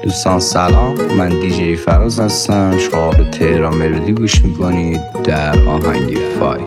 دوستان سلام، من دیجی فراز هستم. شما به تهران ملودی گوش میکنید در آهنگ فای.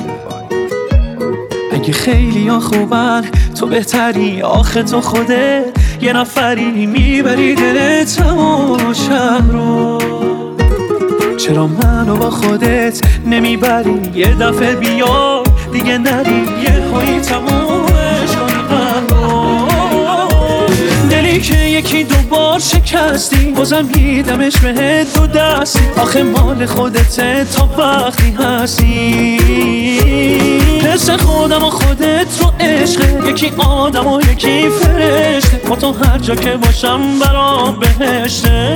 اگه خیلی ها خوبن تو بهتری، آخه تو خوده یه نفری میبری دل تمام شهر رو. چرا منو با خودت نمیبری؟ یه دفعه بیا دیگه نری، یه هایی تمومش کنم رو. دلی که یکی دوبار شکستی بازم میدمش بهت دو دستی. آخه مال خودته تا وقتی هستی. حس خودم و خودت رو عشقه، یکی آدم و یکی فرشته. با تو هر جا که باشم برام بهشته.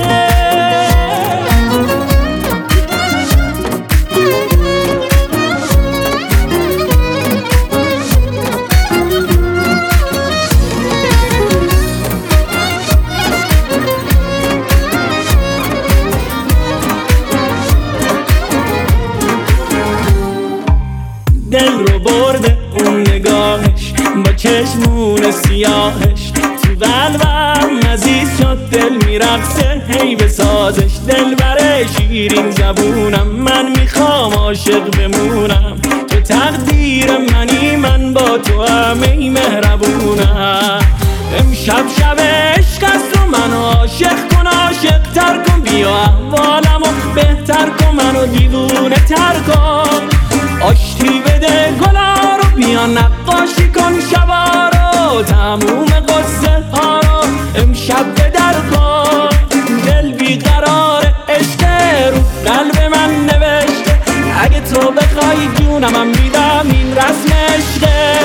دل رو برده اون نگاهش با چشمون سیاهش. تو قلبم عزیز شد، دل میرقصه هی بسازش. دل بره شیرین زبونم، من میخوام عاشق بمونم. تو تقدیر منی، من با تو همه مهربونم. امشب شب عشق است و منو عاشق کن، عاشق تر کن. بیا احوالمو بهتر کن، منو دیوونه تر کن. آشتی بده گلا رو، بیا نقاشی کن شبا رو. تموم قصه ها رو امشب به در کن. دل بیقرار عشق رو قلب من نوشته. اگه تو بخوای جونم میدم، این رسم عشقه.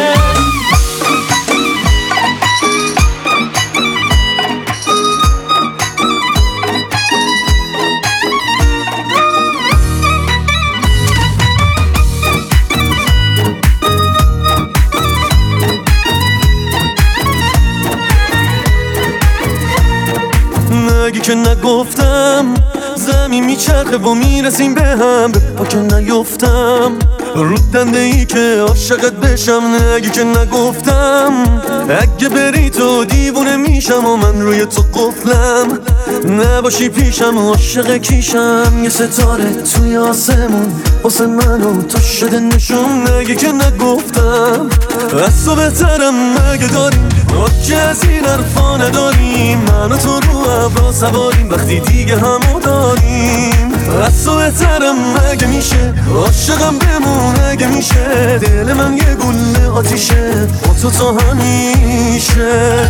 اگه که نگفتم زمین میچرخه و میرسیم به هم. با که نیفتم رو دنده ای که عاشقت بشم. اگه که نگفتم اگه بری تو دیوونه میشم و من روی تو قفلم. نباشی پیشم عاشق کیشم. یه ستاره توی آسمون واسه من و تو شده نشون. اگه که نگفتم از تو بهترم اگه داریم که از این حرفا نداریم. من و تو رو ابرا سواریم وقتی دیگه همو داریم. از تو بهترم اگه میشه، عاشقم بمون اگه میشه. دل من یه گله آتیشه با تو تا همیشه.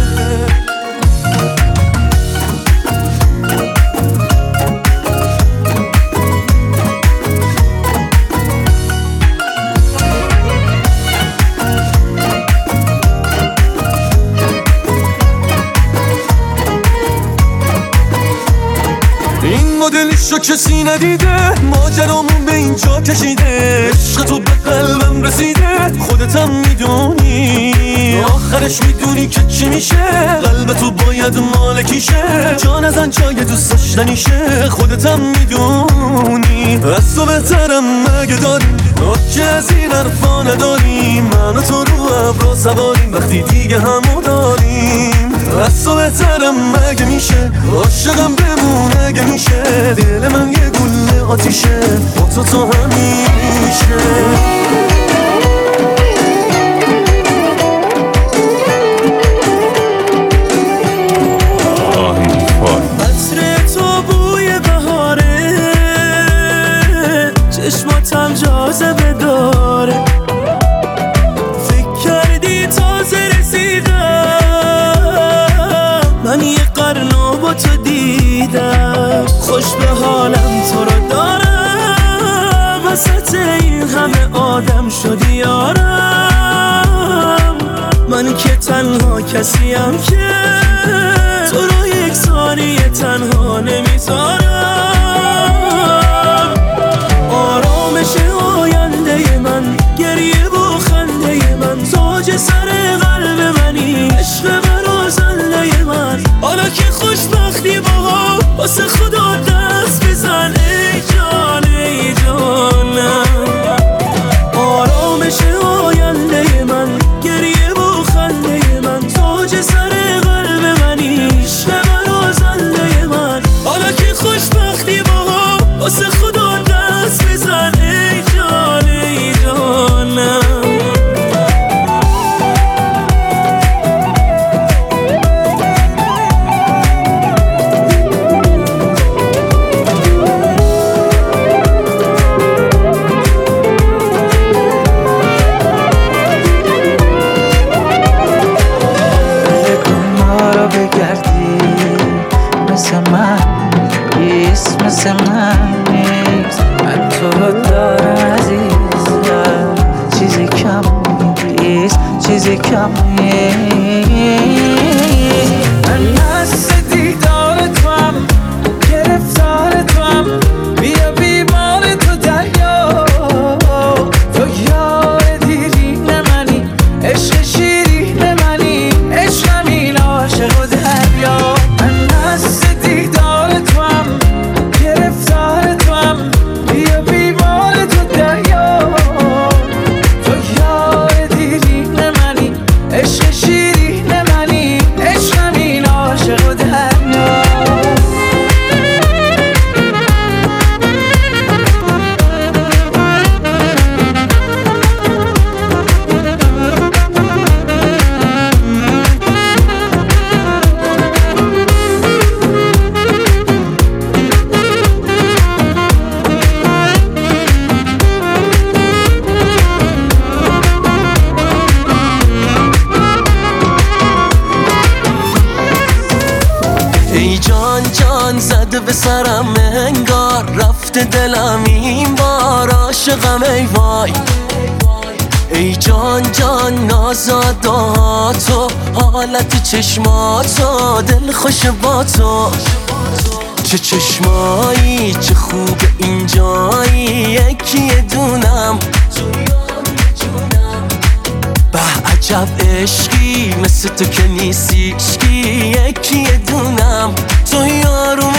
این مدلشو کسی ندیده، ماجرامون به اینجا کشیده. عشق تو به قلبم رسیده، خودتم میدونی. آخرش میدونی که چی میشه، قلب تو باید مالکیشه. جان ازن جای دوست داشتنیشه، خودتم میدونی. از تو بهترم اگه داریم که از این حرفا نداریم. من و تو رو ابرا سواریم وقتی دیگه همو داریم. از تو بهترم اگه میشه، عاشقم بمون اگه میشه. دل من یه گله آتیشه با تو تا همیشه. عطر تو بوی بهاره، چشماتم جاذبه داره. فکر کردی تازه رسیدم، من یه قرنو با تو دیدم. خوش به حالم تو رو دارم، وسط این همه آدم شدی یارم. من که تنها کسیم که تو رو یک ثانیه تنها نمیذارم. آرامش آینده من، گریه و خنده من، تاج سر قلب منی، عشق من و زنده من. حالا که خوشبختی با واسه خدا دست بزن. ای جان ای جانم، آرامش آینده من، گریه و خنده من، تاج سر قلب منی، عشق من و زنده من. چیز کمه. من مست دیدار تو هم، گرفتار تو هم، بیا بیمار تو دریا. تو یار دیرین منی، عشق شیرین منی، عشقم عاشق و دریا. من مست دیدار تو هم، گرفتار تو هم، بیا بیمار تو دریا. تو یار دیرین منی، عشق شیرین منی، عشقم عاشق و دریا. ای جان جان زده به سرم انگار، رفته دلم این بار عاشقم ای وای. ای جان جان نازاداتو، حالت چشماتو، دل خوش با تو. چه چشمایی چه خوب اینجایی، یکی دونم به عجب عشقی مثل تو که نیستی عشقی، یکی دونم تو یاروم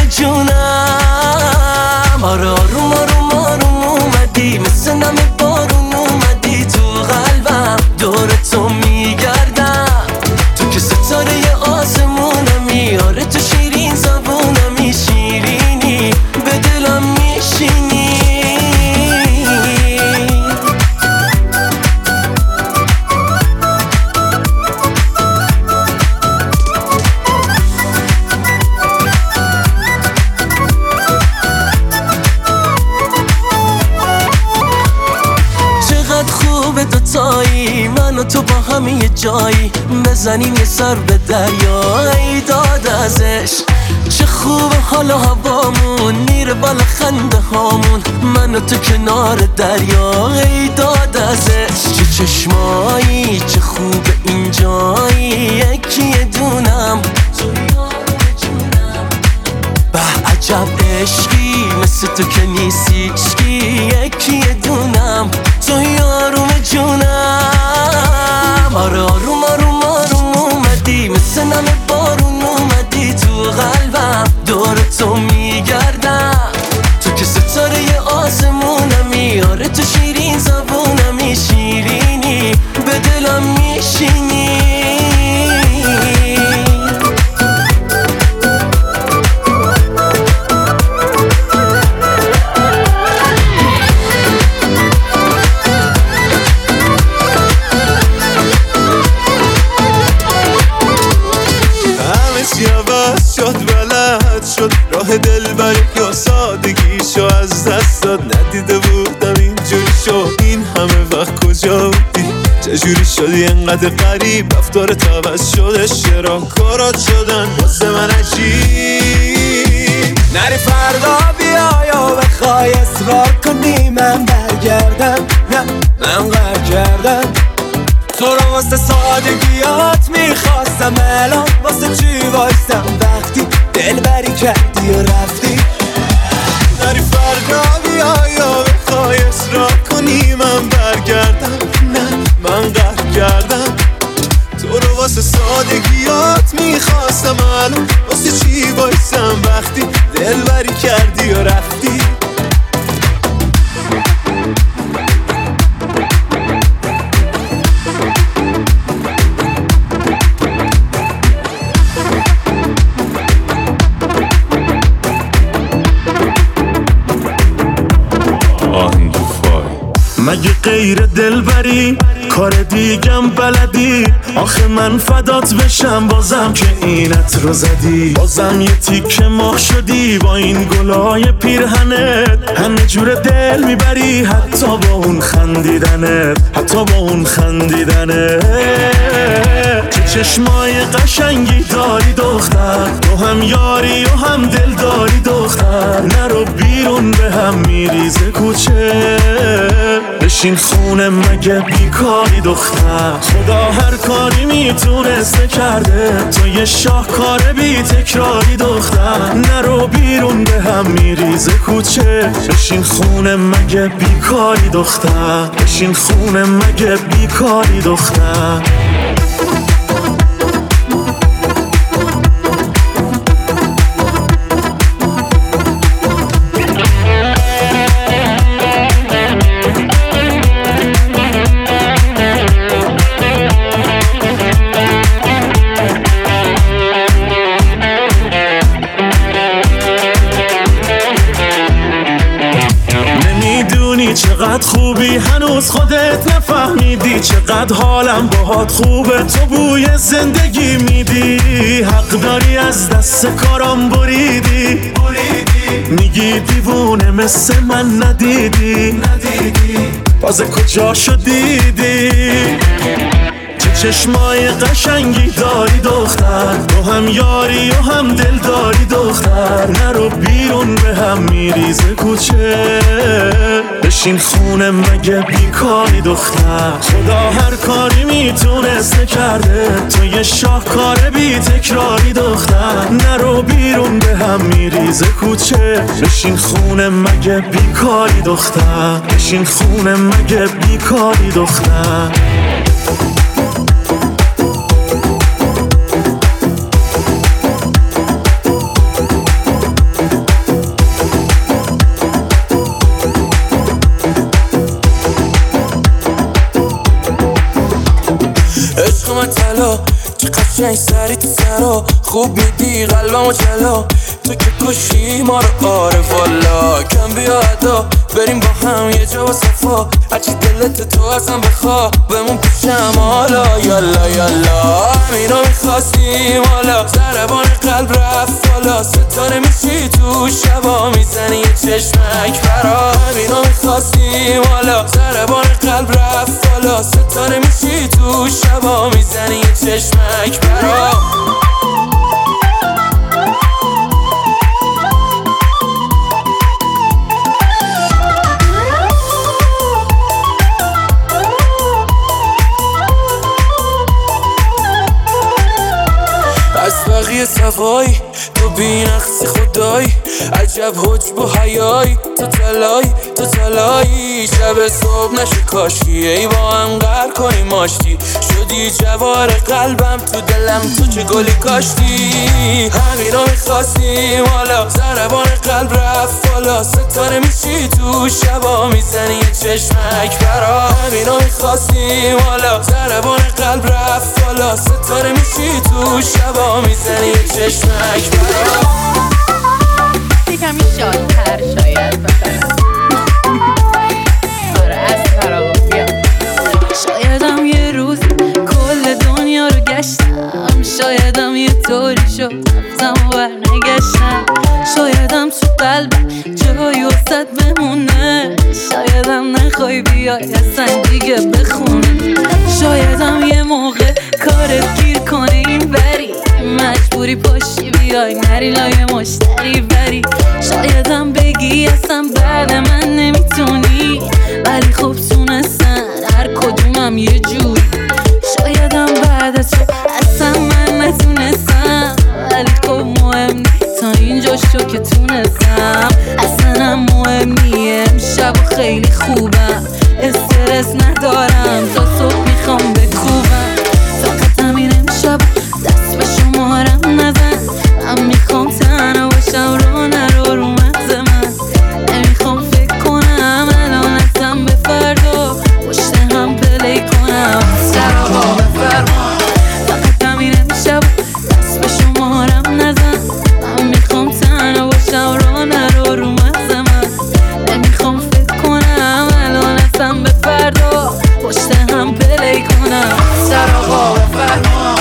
جونم. آره آروم آروم آروم اومدی، مثل نم بارون اومدی تو قلبم، دور تو میگردم. تو که ستاره آسمونمی، آره تو شیرین زبونمی، شیرینی به دلم میشینی. دوتایی من و تو با هم یه جایی، بزنیم یه سر به دریا. ای داد ازش چه خوب حال و هوامون، میره بالا خنده هامون، من و تو کنار دریا. ای داد ازش چه چشمایی چه خوب اینجایی، یکی دونم به عجب عشقی مثل تو که نیستی عشقی، یکی دونم تو یاروم جونم. آره آروم آروم آروم اومدی، مثل نم بارون اومدی تو قلبم، دور تو میگردم. تو که ستاره آسمونمی، آره تو شیرین زبونمی، شیرینی به دلم میشینی. راه دلبری یا سادگیشو از دست داد، ندیده بودم اینجوری شد. این همه وقت کجا بودی؟ چجوری شدی انقدر غریب؟ رفتارت عوض شدش، چرا کارات شدن واسه من عجیب؟ نری فردا بیا یا بخوای اصرار کنی من برگردم، نه من قهر کردم. تو رو واسه سادگیات میخواستم، الان واسه چی وایستم وقتی دلبری کردی و رفتی؟ نری فردا بیا یا بخوای اصرار کنی من برگردم، نه من قهر کردم. تو رو واسه سادگیات میخواستم، الان واسه چی وایستم وقتی دلبری کردی و رفتی؟ مگه غیر دلبری کار دیگم بلدی؟ آخه من فدات بشم بازم که اینت رو زدی، بازم یه تیکه ماه شدی با این گلای پیرهنت. همه جور دل میبری حتی با اون خندیدنت، حتی با اون خندیدنت. چه چشمای قشنگی داری دختر، تو هم یاری و هم دل داری دختر. نرو بیرون به هم میریزه کوچه، بشین خونه مگه بیکاری دختر. خدا هر کاری میتونسته کرده، تو یه شاهکار بی تکراری دختر. نرو بیرون به هم میریزه کوچه، بشین خونه مگه بیکاری دختر. بشین خونه مگه بیکاری دختر. چقدر خوبی هنوز خودت نفهمیدی، چقدر حالم باهات خوبه تو بوی زندگی میدی. حق داری از دست کارام بریدی، میگی دیوونه مثل من ندیدی. تازه کجا شدیدی؟ چه چشمای قشنگی داری دختر، تو هم یاری و هم دل داری دختر. نرو بیرون به هم میریزه کوچه، بشین خونه مگه بیکاری دختر. خدا هر کاری میتونسته کرده، تو یه شاهکار بی تکراری دختر. نرو بیرون به هم میریزه کوچه، بشین خونه مگه بیکاری دختر. بشین خونه مگه بیکاری دختر. عشق من طلا چه قشنگ سری تو سرا، خوب میدی قلبمو جلا. تو که کشی ما رو آره والا. کم بیا ادا بریم با هم یه جا با صفا، هرچی دلت تو ازم بخوا بمون پیشم حالا. یالا یالا همینو میخواستیم حالا، ضربان قلب رفت بالا. ستاره میشی تو شبا میزنی یه چشمک برا. همینو میخواستیم حالا، ضربان قلب رفت بالا. ستاره میشی تو شبا میزنی یه چشمک برا. از بقیه صفایی تو بی نقص خدایی، عجب حجب و حیایی. تو تلایی شب صبح نشه کاشکی، ای با هم قهر کنی ماشتی. شدی جوار قلبم تو دلم تو چه گلی کاشتی. همینو میخواستیم حالا، ضربان قلب رفت بالا. ستاره میشی تو شبا میزنی یه چشمک برا. همینو میخواستیم حالا، ضربان قلب رفت بالا. ستاره میشی تو شبا میزنی یه چشمک برا. یکمی شادتر شاید بفرم. آره از خرابا بیا. شایدم یه روز کل دنیا رو گشتم، شایدم یه طوری شد رفتم و برنگشتم. شایدم تو قلبم جایی وسط بمونه، شایدم نخوای بیای اصلا دیگه بخونه. شایدم یه موقع کارت گیر کنه این بری، مجبوری پاشی بیای نری لای مشتری بری. شایدم بگی اصلا بعد من نمیتونی، ولی خب تونستن هر کدومم یه جوری. شایدم بعد تو اصلا من نتونستم، ولی خب مهم نیست تا اینجا شو که تونستم. اصلا هم مهم نیه امشب و خیلی خوبم، استرس ندارم تا صبح میخوام بکوبم. فقط همین امشب دست به شمارم نزن، من میخوام تنها باشم رو نرو رو مغز من. نمیخوام فکر کنم الان اصلا به فردا، پشت هم پلی کنم سراغا بفرما. فقط همین امشب دست به شمارم نزن، من میخوام تنها باشم رو نرو رو مغز من. نمیخوام فکر کنم الان اصلا به فردا، پشت هم پلی کنم سراغا بفرما.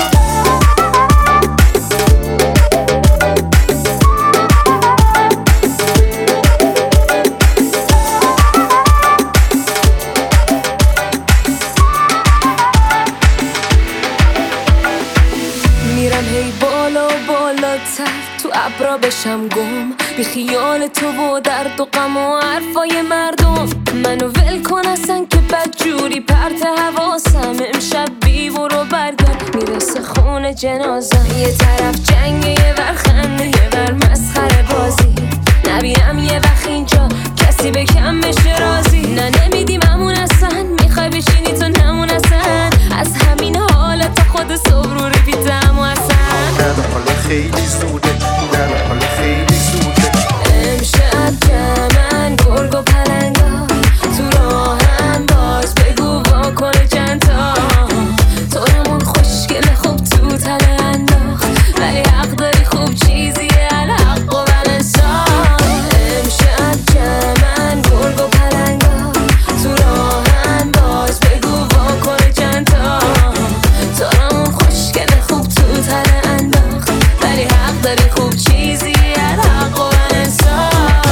ابرا بشم گم بی خیال تو و درد و غم و حرفای مردم. منو ول کن اصلا که بدجوری پرت حواسم. امشب بی برو برگرد میرسه خونه جنازم. یه طرف جنگ یه ور خنده یه ور مسخره بازی. نبینم یه وقت اینجا کسی به کم بشه راضی. نه نمیدیم همون اصلا میخوای بشینی تو نمون اصلا. از همین حالت تا خود صبح رو رفیدم و اصلا حالا خیلی زوده حالا خیلی زوده. امشب جمعن گرگ و پلنگا تو راهم باز بگو واکنه چند تا. طورمون خوشگله خوب تو تله انداخت ولی حق داری خوب چیزیه الحق و بلنسا. امشب جمعن گرگ و پلنگا تو راهم باز بگو واکنه چند تا. طورمون خوشگله خوب تو تله انداخت ولی حق داری خوب چیزیه الحق و بلنسا.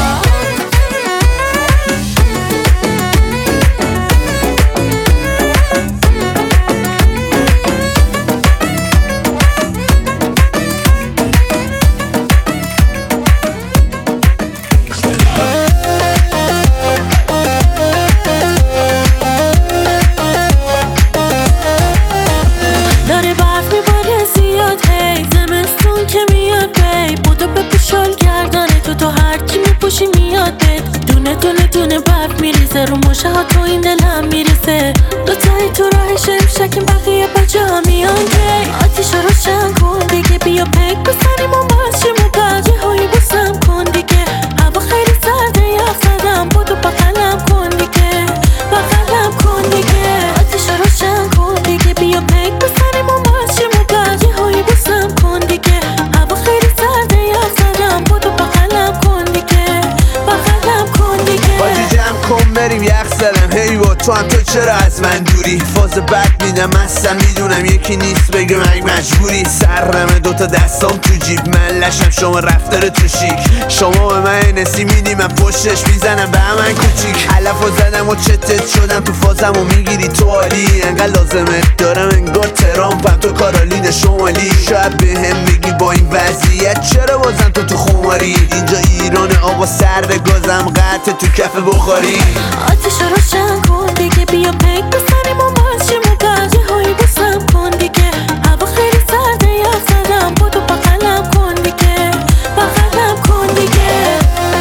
داره برف میباره زیاد هی زمستون که میاد بی بودو بپوشال گردنه تو هرچی میپوشی میاد بید. دونه دونه دونه برف میریزه رو مشه ها تو این دلم میریزه. دوتایی تو راهش امشکیم بقیه بجا ها میان کی. آتیش رو روشن کن دیگه بیا پک بسنیم و باشیم و بقیه هایی بسم کن دیگه. هوا خیلی سرده یخ زدم بودو بقلم کن دیگه بقلم کن دیگه. آتیش رو روشن کن دیگه بیا پک بسنیم و باشیم و بقیه هایی بسم کن دیگه. هوا خیلی سرده یخ زدم بودو بقلم کن دیگه بقلم کن دیگه. باجی جمع کن بریم یخ زدم هی با تو هم تو چرا از من دوری. فاز بد میدم اصلا میدونم یکی نیست بگه من مجبوری. سرمه دوتا دستام تو جیب من لشم شما رفتار تو شیک. شما به من نسی میدی من پشتش میزنم به من کوچیک. علفو زدم و چتت شدم تو فازم و میگیری تو عالی. انقدر لازمت دارم انگار ترامپم تو کارالین شمالی. شاید به هم بگی با این وضعیت چرا بازم تو خماری. اینجا ایران آقا سرد گازم قطع تو کف بخاری. آتیش رو روشن کن دیگه بیا پک بسنیم و باشیم و بقیه هایی بسم کن دیگه. هوا خیلی سرده یخ زدم بودو بقلم کن دیگه بقلم کن دیگه.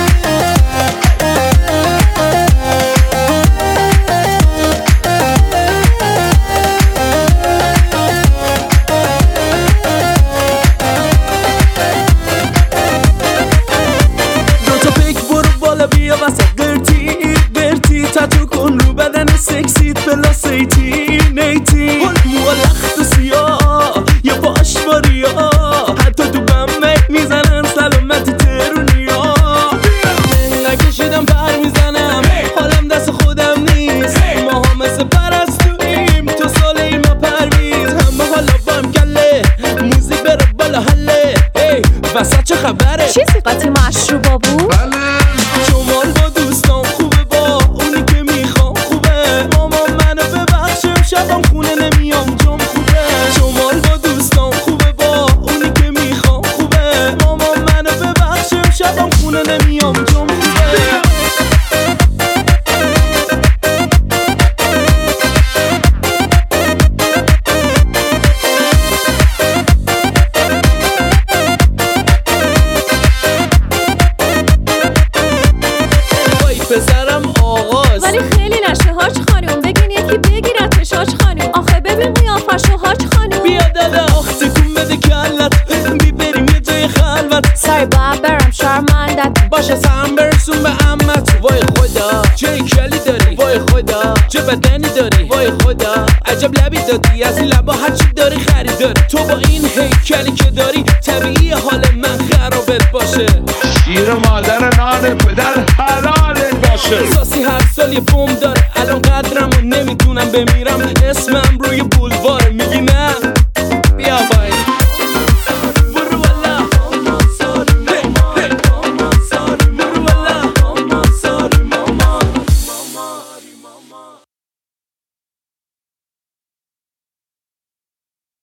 دوتا پیک برو بالا بیا وسط قرتی قرتی. تتو کن رو بدن سکسیت بلا سیتی نیتی. موها لخت و سیاه یا پاشماریا حتی تو بمک میزنن سلامتی ترونیا. منگه کشیدم پر میزنم حالم دست خودم نیست. ماها مثل پرستویم تو ساله ای ما پرویز. همه حالا بام گله موزیک بره بالا حله. وسط چه خبره چی صفتی مشروبا بود؟ شمال با دوستان خوبه با اونی که میخوام خوبه. مامان منو ببخشم شبم خونه نمیام جام خوبه. شمال با دوستان خوبه با اونی که میخوام خوبه. مامان منو ببخشم شبم خونه نمیام جام خوبه. پسرم آغاز ولی خیلی نشه هاج خانوم. بگین یکی بگیرتش هاج خانوم. آخه ببین قیافش و هاج خانوم. بیا دادا تکون بده کلت بی بریم یه جای خلوت. سای باید برم شرمندت باشه سهم برسون به امت. وای خدا چه کلی داری وای خدا چه بدنی داری وای خدا عجب لبی دادی از این لبا هرچی داری خریداری. تو با این هیکلی که داری طبیعی حال من خرابت باشه. شیر مادر نان پدر حلالت باشه. ساسی هر سال یه بوم داره الان قدرم و نمیتونم بمیرم. اسمم روی بولواره میگی نه بیا باید